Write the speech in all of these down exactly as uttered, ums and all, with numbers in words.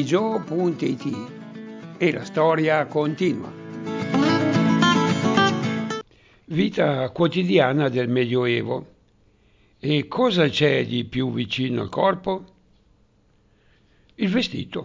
digio punto it e la storia continua. Vita quotidiana del Medioevo. E cosa c'è di più vicino al corpo? Il vestito.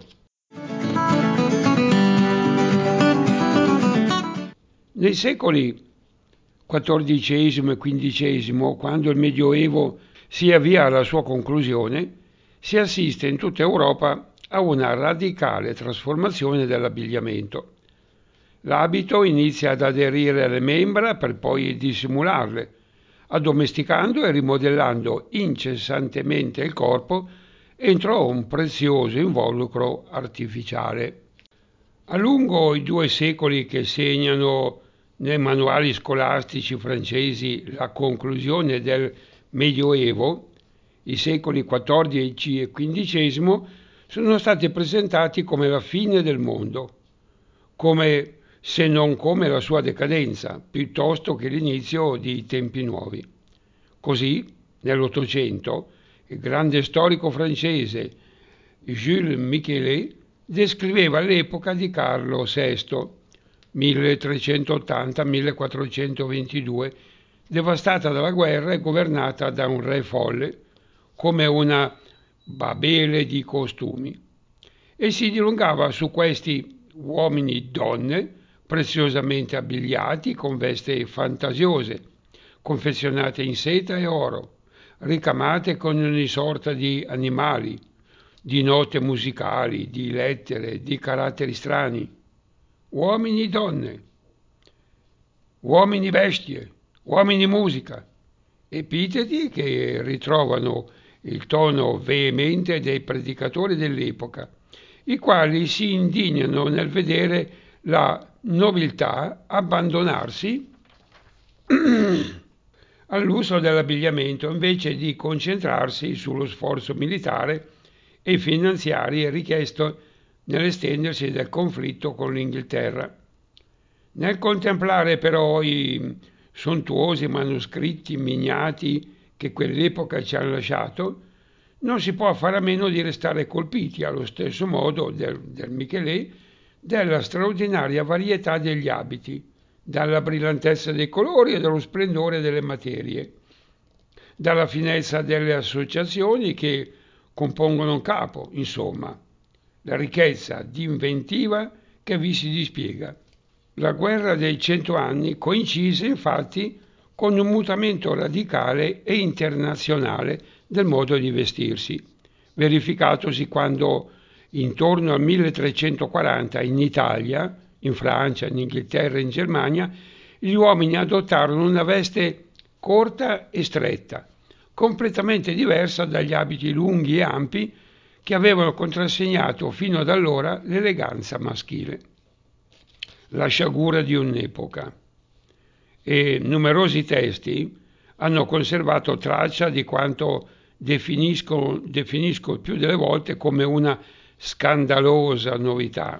Nei secoli quattordicesimo e quindicesimo, quando il Medioevo si avvia alla sua conclusione, si assiste in tutta Europa a una radicale trasformazione dell'abbigliamento. L'abito inizia ad aderire alle membra per poi dissimularle, addomesticando e rimodellando incessantemente il corpo entro un prezioso involucro artificiale. A lungo i due secoli che segnano nei manuali scolastici francesi la conclusione del Medioevo, i secoli quattordici e quindicesimo, sono stati presentati come la fine del mondo, come se non come la sua decadenza, piuttosto che l'inizio di tempi nuovi. Così, nell'Ottocento, il grande storico francese Jules Michelet descriveva l'epoca di Carlo sesto, milletrecentottanta millequattrocentoventidue, devastata dalla guerra e governata da un re folle, come una Babele di costumi, e si dilungava su questi uomini-donne preziosamente abbigliati con vesti fantasiose, confezionate in seta e oro, ricamate con ogni sorta di animali, di note musicali, di lettere, di caratteri strani. Uomini-donne, uomini-bestie, uomini-musica, epiteti che ritrovano il tono veemente dei predicatori dell'epoca, i quali si indignano nel vedere la nobiltà abbandonarsi all'uso dell'abbigliamento invece di concentrarsi sullo sforzo militare e finanziario richiesto nell'estendersi del conflitto con l'Inghilterra. Nel contemplare però i sontuosi manoscritti miniati che quell'epoca ci hanno lasciato, non si può fare a meno di restare colpiti, allo stesso modo del, del Michelet, della straordinaria varietà degli abiti, dalla brillantezza dei colori e dallo splendore delle materie, dalla finezza delle associazioni che compongono un capo, insomma, la ricchezza di inventiva che vi si dispiega. La guerra dei cento anni coincise infatti con un mutamento radicale e internazionale del modo di vestirsi, verificatosi quando intorno al milletrecentoquaranta in Italia, in Francia, in Inghilterra e in Germania, gli uomini adottarono una veste corta e stretta, completamente diversa dagli abiti lunghi e ampi che avevano contrassegnato fino ad allora l'eleganza maschile. La sciagura di un'epoca. E numerosi testi hanno conservato traccia di quanto definisco, definisco il più delle volte come una scandalosa novità.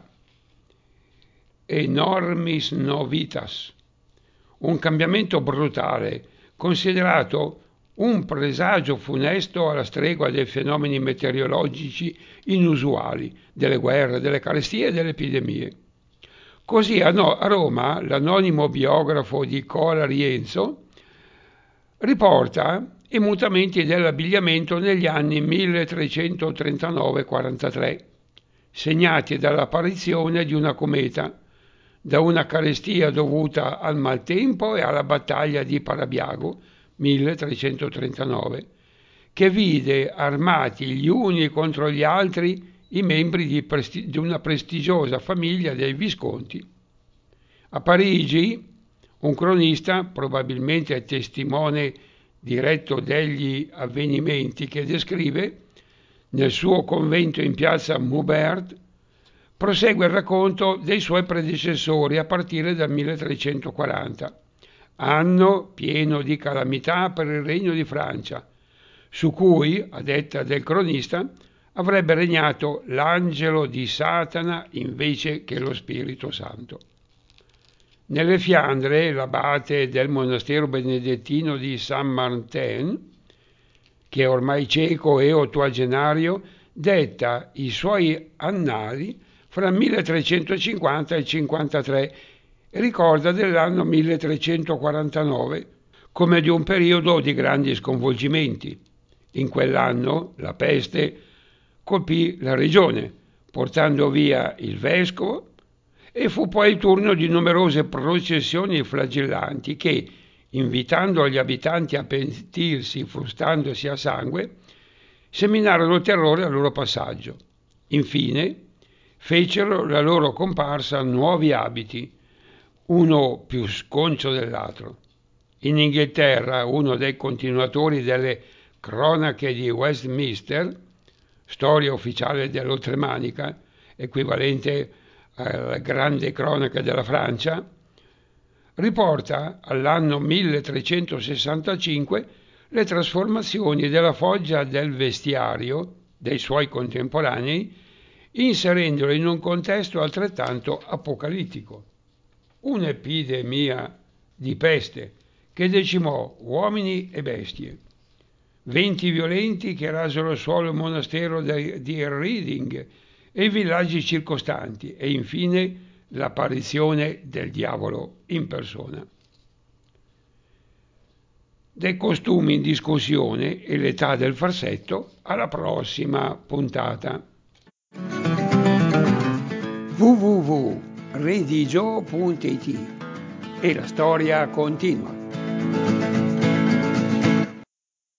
Enormis novitas, un cambiamento brutale, considerato un presagio funesto alla stregua dei fenomeni meteorologici inusuali, delle guerre, delle carestie e delle epidemie. Così a, no, a Roma l'anonimo biografo di Cola Rienzo riporta i mutamenti dell'abbigliamento negli anni milletrecentotrentanove quarantatré, segnati dall'apparizione di una cometa, da una carestia dovuta al maltempo e alla battaglia di Parabiago, milletrecentotrentanove, che vide armati gli uni contro gli altri i membri di, presti- di una prestigiosa famiglia dei Visconti. A Parigi, un cronista, probabilmente testimone diretto degli avvenimenti che descrive, nel suo convento in piazza Maubert, prosegue il racconto dei suoi predecessori a partire dal milletrecentoquaranta, anno pieno di calamità per il Regno di Francia, su cui, a detta del cronista, avrebbe regnato l'angelo di Satana invece che lo Spirito Santo. Nelle Fiandre, l'abate del monastero benedettino di Saint-Martin, che è ormai cieco e ottuagenario, detta i suoi annali fra milletrecentocinquanta e cinquantatré e ricorda dell'anno milletrecentoquarantanove come di un periodo di grandi sconvolgimenti. In quell'anno la peste colpì la regione, portando via il vescovo, e fu poi il turno di numerose processioni flagellanti che, invitando gli abitanti a pentirsi frustandosi a sangue, seminarono terrore al loro passaggio. Infine, fecero la loro comparsa nuovi abiti, uno più sconcio dell'altro. In Inghilterra, uno dei continuatori delle cronache di Westminster, storia ufficiale dell'Oltremanica, equivalente alla grande cronaca della Francia, riporta all'anno milletrecentosessantacinque le trasformazioni della foggia del vestiario dei suoi contemporanei, inserendolo in un contesto altrettanto apocalittico. Un'epidemia di peste che decimò uomini e bestie, venti violenti che rasero al suolo il monastero di Reading e i villaggi circostanti, e infine l'apparizione del diavolo in persona. Dei costumi in discussione e l'età del farsetto alla prossima puntata. w w w punto redigio punto i t e la storia continua.